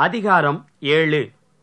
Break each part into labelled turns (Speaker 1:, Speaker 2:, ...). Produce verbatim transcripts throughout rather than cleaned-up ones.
Speaker 1: அதிகாரம் ஏழு.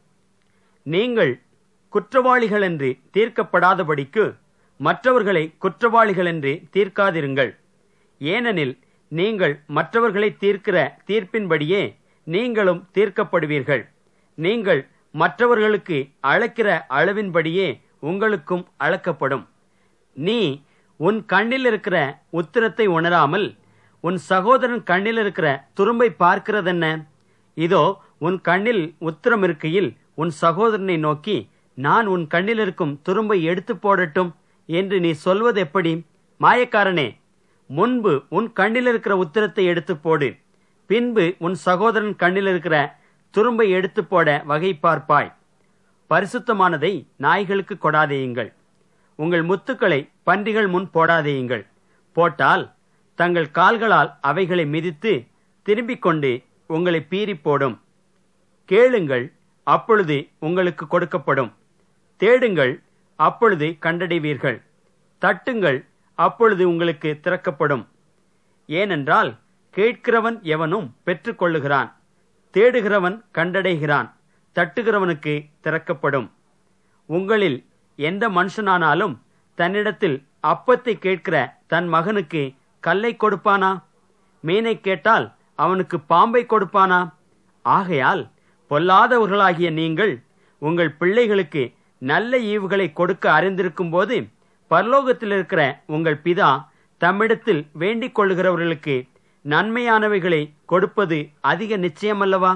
Speaker 1: நீங்கள் குற்றவாளிகள் என்று தீர்க்கப்படாதபடிக்கு மற்றவர்களை குற்றவாளிகள் என்று தீர்க்காதிருங்கள். ஏனெனில் நீங்கள் மற்றவர்களை தீர்க்கிற தீர்ப்பின்படியே நீங்களும் தீர்க்கப்படுவீர்கள். நீங்கள் மற்றவர்களுக்கு அளக்கிற அளவின்படியே உங்களுக்கும் அளக்கப்படும். நீ உன் கண்ணில் இருக்கிற உத்திரத்தை உணராமல் உன் சகோதரன் கண்ணில் இருக்கிற துரும்பை பார்க்கிறதென்ன? இதோ உன் கண்ணில் உத்திரம் இருக்கையில் உன் சகோதரனை நோக்கி, நான் உன் கண்ணில் இருக்கும் துரும்பை எடுத்து போடட்டும் என்று நீ சொல்வது எப்படி? மாயக்காரனே, முன்பு உன் கண்ணில் இருக்கிற உத்திரத்தை எடுத்து போடு, பின்பு உன் சகோதரன் கண்ணில் இருக்கிற துரும்பை எடுத்து போட வகை பார்ப்பாய். பரிசுத்தமானதை நாய்களுக்கு கொடாதேயுங்கள். உங்கள் முத்துக்களை பன்றிகள் முன் போடாதேயுங்கள். போட்டால் தங்கள் கால்களால் அவைகளை மிதித்து திரும்பிக் கொண்டு உங்களை பீறி போடும். கேளுங்கள், அப்பொழுது உங்களுக்கு கொடுக்கப்படும். தேடுங்கள், அப்பொழுது கண்டடைவீர்கள். தட்டுங்கள், அப்பொழுது உங்களுக்கு திறக்கப்படும். ஏனென்றால் கேட்கிறவன் எவனும் பெற்றுக்கொள்ளுகிறான், தேடுகிறவன் கண்டடைகிறான், தட்டுகிறவனுக்கு திறக்கப்படும். உங்களில் எந்த மனுஷனானாலும் தன்னிடத்தில் அப்பத்தை கேட்கிற தன் மகனுக்கு கல்லை கொடுப்பானா? மீனை கேட்டால் அவனுக்கு பாம்பை கொடுப்பானா? ஆகையால் பொல்லாதவர்களாகிய நீங்கள் உங்கள் பிள்ளைகளுக்கு நல்ல ஈவுகளை கொடுக்க அறிந்திருக்கும் போது பரலோகத்தில் இருக்கிற உங்கள் பிதா தம்மிடத்தில் வேண்டிக் கொள்ளுகிறவர்களுக்கு நன்மையானவைகளை கொடுப்பது அதிக நிச்சயமல்லவா?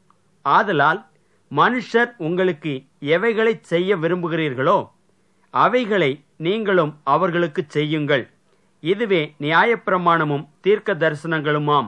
Speaker 1: ஆதலால் மனுஷர் உங்களுக்கு எவைகளை செய்ய விரும்புகிறீர்களோ அவைகளை நீங்களும் அவர்களுக்கு செய்யுங்கள். இதுவே நியாயப்பிரமாணமும் தீர்க்க தரிசனங்களுமாம்.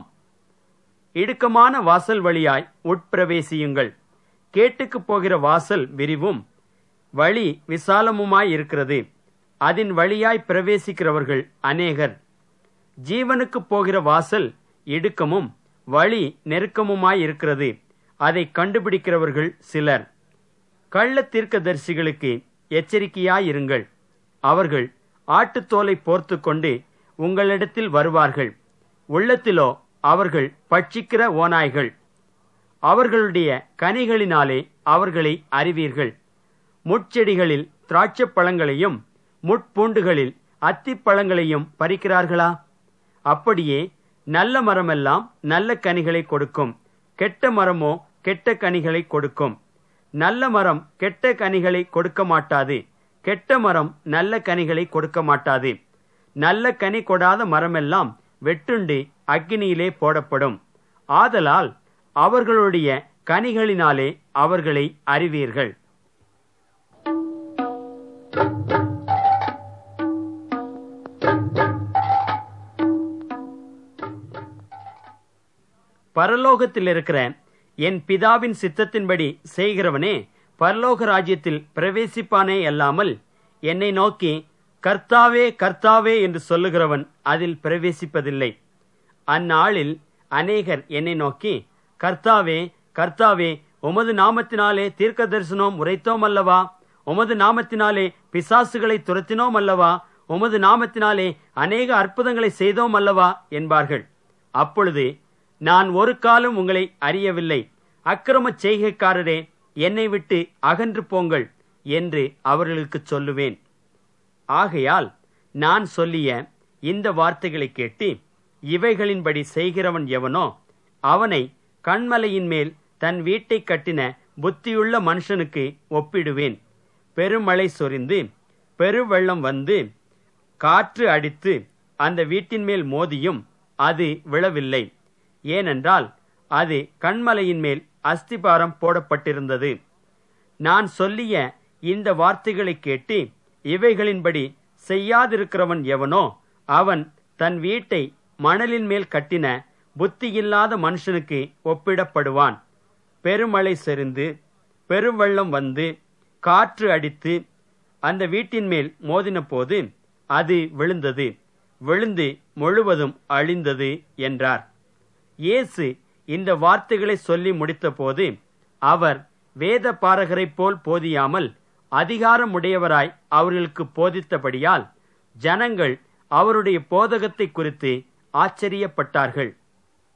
Speaker 1: இடுக்கமான வாசல் வழியாய் உட்பிரவேசியுங்கள். கேட்டுக்கு போகிற வாசல் விரிவும் வழி விசாலமுமாயிருக்கிறது, அதன் வழியாய் பிரவேசிக்கிறவர்கள் அநேகர். ஜீவனுக்கு போகிற வாசல் இடுக்கமும் வழி நெருக்கமுமாயிருக்கிறது, அதை கண்டுபிடிக்கிறவர்கள் சிலர். கள்ள தீர்க்கதரிசிகளுக்கு எச்சரிக்கையாயிருங்கள். அவர்கள் ஆட்டுத்தோலை போர்த்து கொண்டு உங்களிடத்தில் வருவார்கள், உள்ளத்திலோ அவர்கள் பட்சிக்கிற ஓநாய்கள். அவர்களுடைய கனிகளினாலே அவர்களை அறிவீர்கள். முட்செடிகளில் திராட்சை பழங்களையும் முட்பூண்டுகளில் அத்திப்பழங்களையும் பறிக்கிறார்களா? அப்படியே நல்ல மரமெல்லாம் நல்ல கனிகளை கொடுக்கும், கெட்ட மரமோ கெட்ட கனிகளை கொடுக்கும். நல்ல மரம் கெட்ட கனிகளை கொடுக்க மாட்டாது, கெட்ட மரம் நல்ல கனிகளை கொடுக்க மாட்டாது. நல்ல கனி கொடாத மரமெல்லாம் வெட்டுண்டு அக்கினியிலே போடப்படும். ஆதலால் அவர்களுடைய கனிகளினாலே அவர்களை அறிவீர்கள். பரலோகத்தில் இருக்கிற என் பிதாவின் சித்தத்தின்படி செய்கிறவனே பரலோக ராஜ்யத்தில் பிரவேசிப்பானே அல்லாமல், என்னை நோக்கி கர்த்தாவே கர்த்தாவே என்று சொல்லுகிறவன் அதில் பிரவேசிப்பதில்லை. அந்நாளில் அநேகர் என்னை நோக்கி, கர்த்தாவே கர்த்தாவே, உமது நாமத்தினாலே தீர்க்க தரிசனம் உரைத்தோம் அல்லவா? உமது நாமத்தினாலே பிசாசுகளை துரத்தினோம் அல்லவா? உமது நாமத்தினாலே அநேக அற்புதங்களை செய்தோம் அல்லவா என்பார்கள். அப்பொழுது நான் ஒரு காலம் உங்களை அறியவில்லை, அக்கிரம செய்கைக்காரரே, என்னை விட்டு அகன்று போங்கள் என்று அவர்களுக்கு சொல்லுவேன். ஆகையால் நான் சொல்லிய இந்த வார்த்தைகளை கேட்டு இவைகளின்படி செய்கிறவன் எவனோ அவனை கண்மலையின் மேல் தன் வீட்டை கட்டின புத்தியுள்ள மனுஷனுக்கு ஒப்பிடுவேன். பெருமழை சொரிந்து பெருவெள்ளம் வந்து காற்று அடித்து அந்த வீட்டின் மேல் மோதியும் அது விழவில்லை, ஏனென்றால் அது கண்மலையின் மேல் அஸ்திபாரம் போடப்பட்டிருந்தது. நான் சொல்லிய இந்த வார்த்தைகளை கேட்டு இவைகளின்படி செய்யாதிருக்கிறவன் எவனோ அவன் தன் வீட்டை மணலின் மேல் கட்டின புத்தியில்லாத மனுஷனுக்கு ஒப்பிடப்படுவான். பெருமழை செறிந்து பெருவெள்ளம் வந்து காற்று அடித்து அந்த வீட்டின் மேல் மோதின போது அது விழுந்தது, விழுந்து முழுவதும் அழிந்தது என்றார். இயேசு இந்த வார்த்தைகளை சொல்லி முடித்த போது அவர் வேத பாரகரைப் போல் போதியாமல் அதிகாரம் உடையவராய் அவர்களுக்கு போதித்தபடியால் ஜனங்கள் அவருடைய போதகத்தை குறித்து ஆச்சரியப்பட்டார்கள்.